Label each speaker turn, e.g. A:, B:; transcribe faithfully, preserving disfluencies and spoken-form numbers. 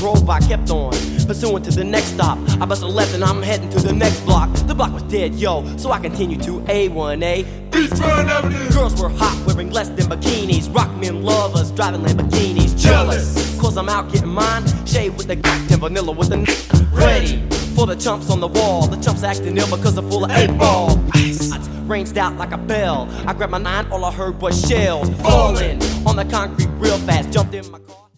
A: drove, I kept on pursuing to the next stop. I busted a left and I'm heading to the next block. The block was dead, yo, so I continued to A one A.
B: Beachfront Avenue.
A: Girls were hot, wearing less than bikinis. Rock men lovers, driving Lamborghinis. Jealous, cause I'm out getting mine. Shade with the goddamn vanilla with the n ready for the chumps on the wall. The chumps acting ill because they're full of eight ball. Ice ranged out like a bell. I grabbed my nine, all I heard was shells falling on the concrete real fast. Jumped in my car.